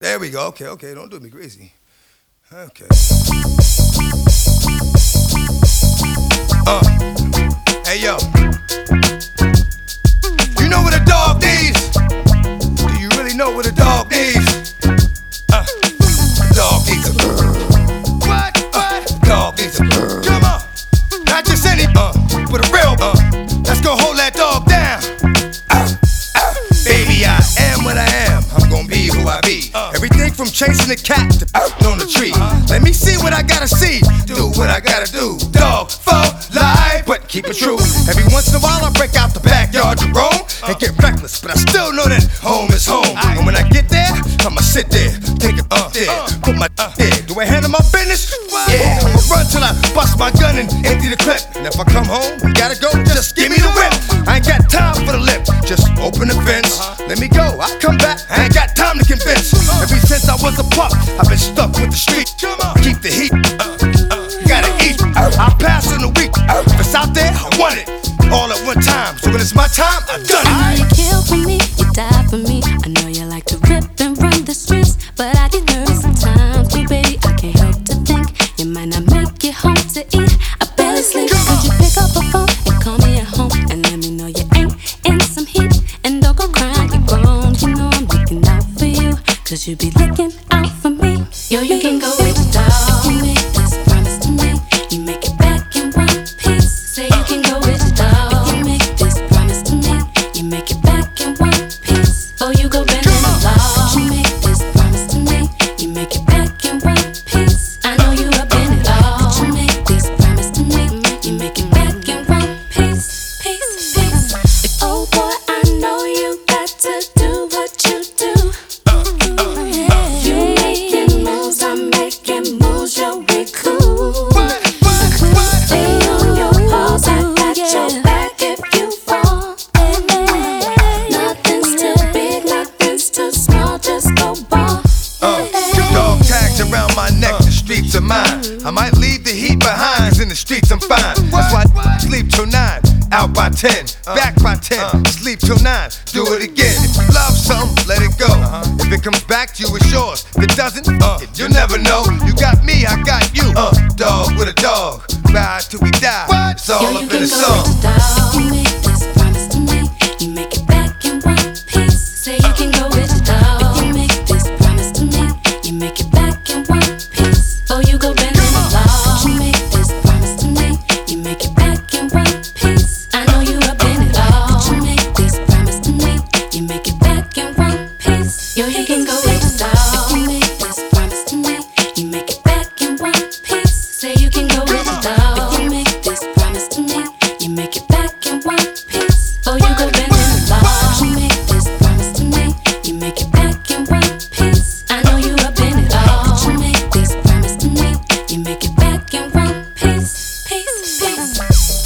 There we go. Okay, okay. Don't do me crazy. Okay. Hey yo. You know what a dog needs? Do you really know what a dog needs? A dog needs a what? Dog needs a come on. Not just any but a real that's gonna hold that dog down. Baby, I am what I am. I'm gonna be who I be. Everything from chasing a cat to on the tree. Let me see what I gotta see. Do what I gotta do. Dog for life, but keep it true. Every once in a while I break out the backyard to roam and get reckless, but I still know that home is home. And when I get there, I'ma sit there, take it there, put my there. Do I handle my business? Yeah, I'ma run till I bust my gun and empty the clip. And if I come home, you gotta go, just give me the whip. I ain't got time for the lip, just open the fence. Let me go, I'll come back, I ain't got time to convince. Ever since I was a pup, I've been stuck with the street. Keep the heat, gotta eat. I'll pass in a week, if it's out there, I want it. All at one time, so when it's my time, I've done it. I know you kill for me, you die for me. I know you like to rip and run the streets, but I get nervous sometimes, too, baby. I can't help to think you might not make it home to eat. I barely sleep. Could you pick up a phone and call me at home and let me know you ain't in some heat? And don't go crying, you're grown. You know I'm looking out for you, cause you be looking out for me. Yo, you can go with the dog. You make this promise to me, you make it back in one piece. Say you can go with the dog. You make this promise to me, you make it back in one piece. Oh, you go bend in the law. You make this promise to me, you make it back in one piece. I know you up in it all. But you make this promise to me, you make it back in one piece. Piece, piece. Oh boy, I know you got to do what you do. You making moves, I'm making moves, yo, we cool. Stay on your paws, I got your back if you fall. Nothing's too big, nothing's too small, just go ball. Dog tags around my neck, the streets are mine. I might leave the heat behind, 'cause in the streets I'm fine. That's why I sleep till 9, out by 10, back by 10, sleep till 9, do it again. If you love something, let it go. If it comes back to you, it's yours. If it doesn't, you'll never know. You got me, I got you. Dog with a dog, ride till we die. It's all up in the song. You make this promise to me, you make it back in one piece. Say you can go with the dog. You make this promise to me, you make it back in one piece. Oh, you go bend in the law. You make this promise to me, you make it back in one piece. I know you up in it all. But you make this promise to me, you make it back in one piece. Yo, you can go with the dog. You make this promise to me, you make it back in one piece. Say you can go with the dog. You make this promise to me, you make it back in one piece. Oh, you go bend in the law. You make this promise to me, you make it back in one piece. I know you up in it all. But you make this promise to me, you make it back in one piece. Piece, piece.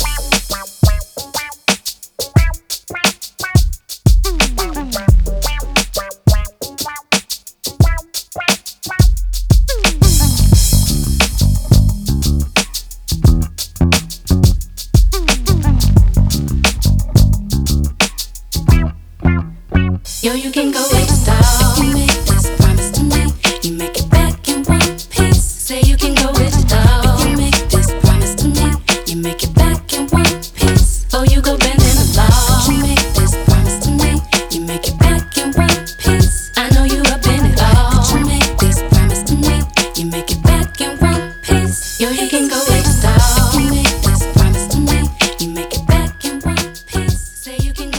Yo, you can go with the dog. You make this promise to me, you make it back in one piece. Say you can go with the dog. You make this promise to me, you make it back in one piece. Oh, you go bend in the law. You make this promise to me, you make it back in one piece. I know you up in it all. But you make this promise to me, you make it back in one piece. Yo, you can go with the dog. You make this promise to me, you make it back in one piece. Say you can